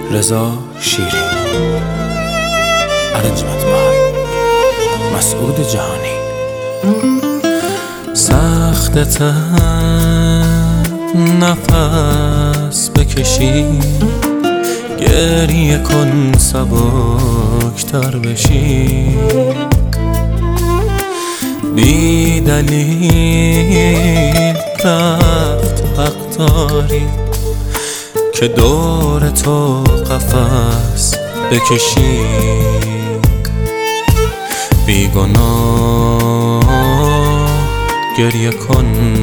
رضا شیری. Arrangement by مسعود جهانی. سخت نفس بکشی، گریه کن سبکتر بشی، بی دلیل رفت حق داری که دور تو قفس بکشی. بی گناه گریه کن،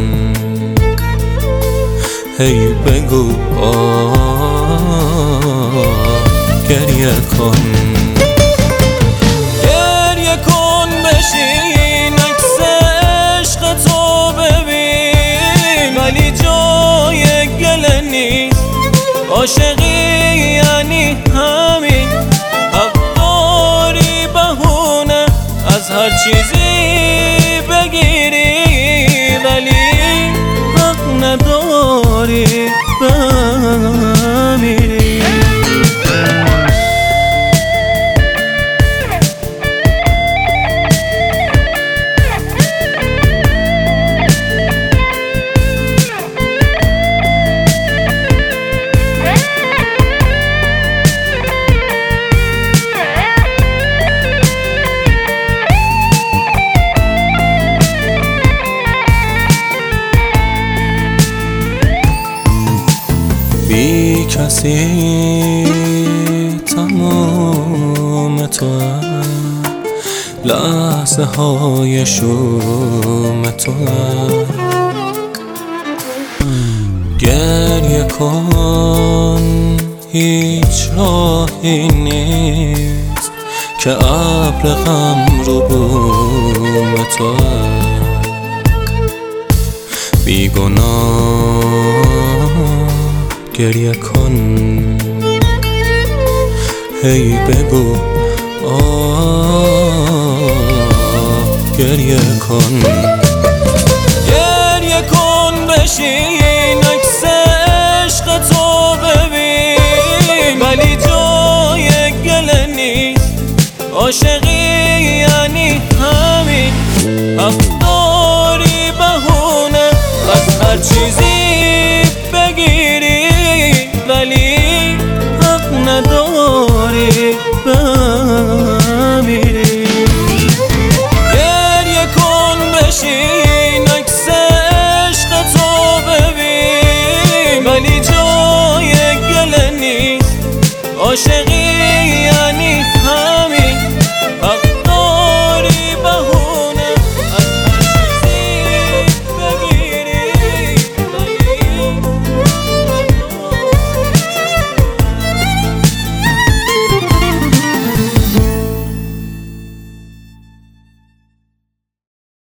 هی بگو گریه کن. گریه کن بشین عکس عشق تو ببین، ولی جای گله نیست. عاشقی یعنی همین، حق داری بهونه از هر چیزی بگیری، ولی حق نداری بمیری. بی کسی تمام تو، لحظه های شوم تو. گریه کن، هیچ راهی نیست که ابر غم رو بوم تو. بی گناه گریه کن، هی بگو گریه کن. گریه کن بشین عکس عشق تو ببین، ولی جای گله نیست. عاشقی یعنی همین، حق داری بهونه از هر چیزی بگیری، ولی حق نداری بمیری. گریه کن بشین عکس عشق تو ببین، ولی جای گله نیست. عاشقی یعنی